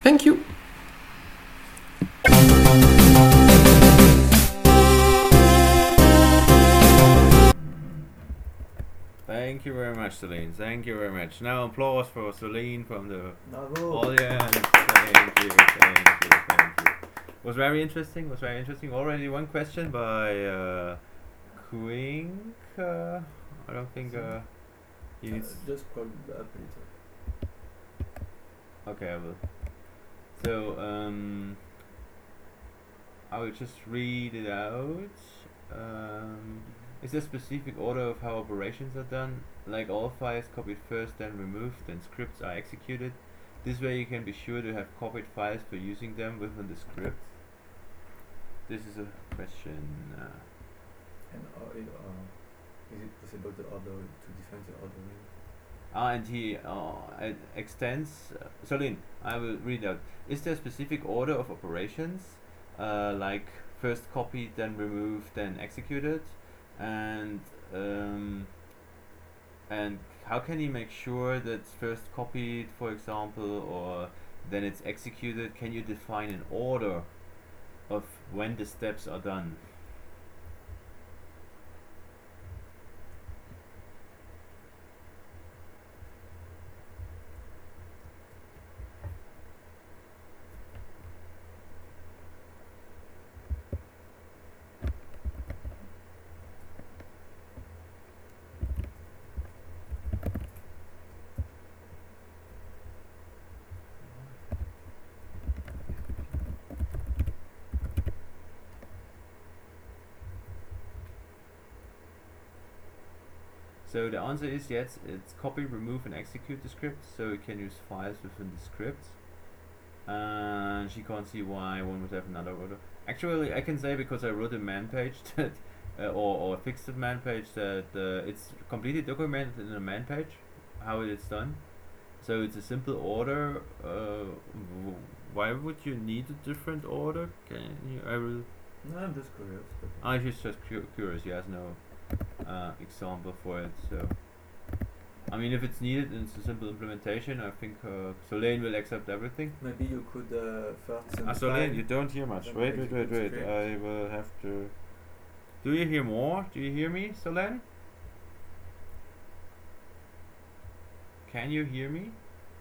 Thank you. Thank you very much, Celine. Thank you very much. Now applause for Celine from the Bravo. audience. Thank you, thank you, thank you. Was very interesting. Was very interesting. Already one question by Quink. I don't think you need. Just scroll up a little. Okay, I will. So I will just read it out. Is there a specific order of how operations are done? Like all files copied first, then removed, then scripts are executed. This way you can be sure to have copied files for using them within the script. This is a question. And is it possible to define the ordering? And he extends. Celine, I will read out. Is there a specific order of operations? Like first copied, then removed, then executed? And how can you make sure that it's first copied, for example, or then it's executed? Can you define an order of when the steps are done? So the answer is yes, it's copy, remove and execute the script, so you can use files within the script. And she can't see why one would have another order. Actually, I can say because I wrote a man page that, or fixed a man page that it's completely documented in a man page, how it's done. So it's a simple order. Why would you need a different order? Can you? I will. No, I'm just curious. I was just curious. He has no example for it, so I mean, if it's needed and it's a simple implementation, I think Solane will accept everything. Maybe you could first. Solane, you don't hear much. Wait. I will have to. Do you hear more? Do you hear me, Solane? Can you hear me?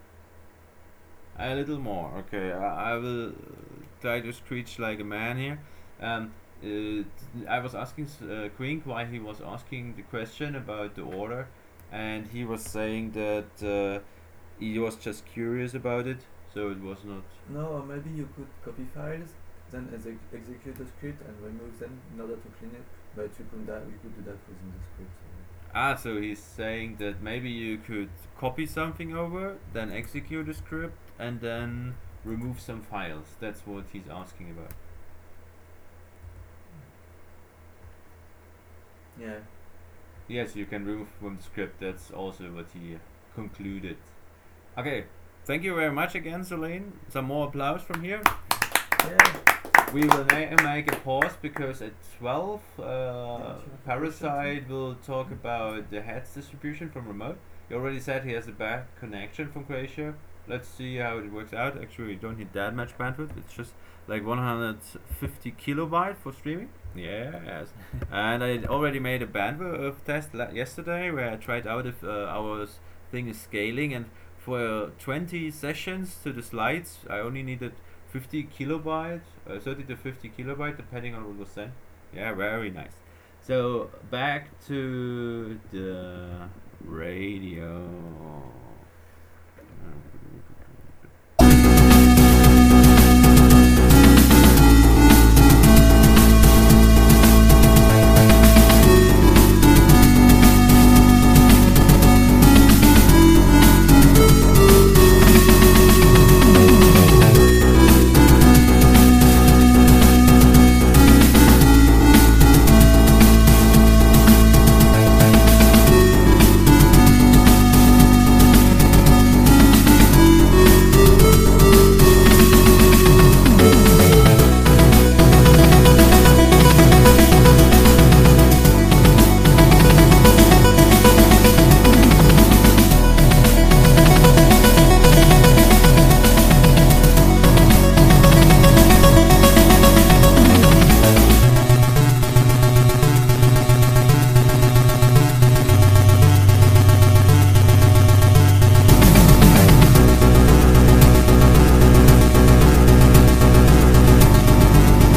A little more. Okay, I will try to screech like a man here. I was asking Quink why he was asking the question about the order, and he was saying that he was just curious about it, so it was not. No, or maybe you could copy files, then execute the script and remove them in order to clean it. But you could do that within the script. So he's saying that maybe you could copy something over, then execute the script, and then remove some files. That's what he's asking about. Yeah. Yes, you can remove from the script. That's also what he concluded. Okay, thank you very much again, Solane. Some more applause from here. Yeah. We will make a pause because at 12, Parasite will talk about the heads distribution from remote. He already said he has a bad connection from Croatia. Let's see how it works out. Actually, you don't need that much bandwidth. It's just like 150 kilobyte for streaming. Yes. And I already made a bandwidth test yesterday where I tried out if our thing is scaling, and for 20 sessions to the slides I only needed 50 kilobyte, 30 to 50 kilobyte depending on what was sent. Yeah, very nice. So back to the radio.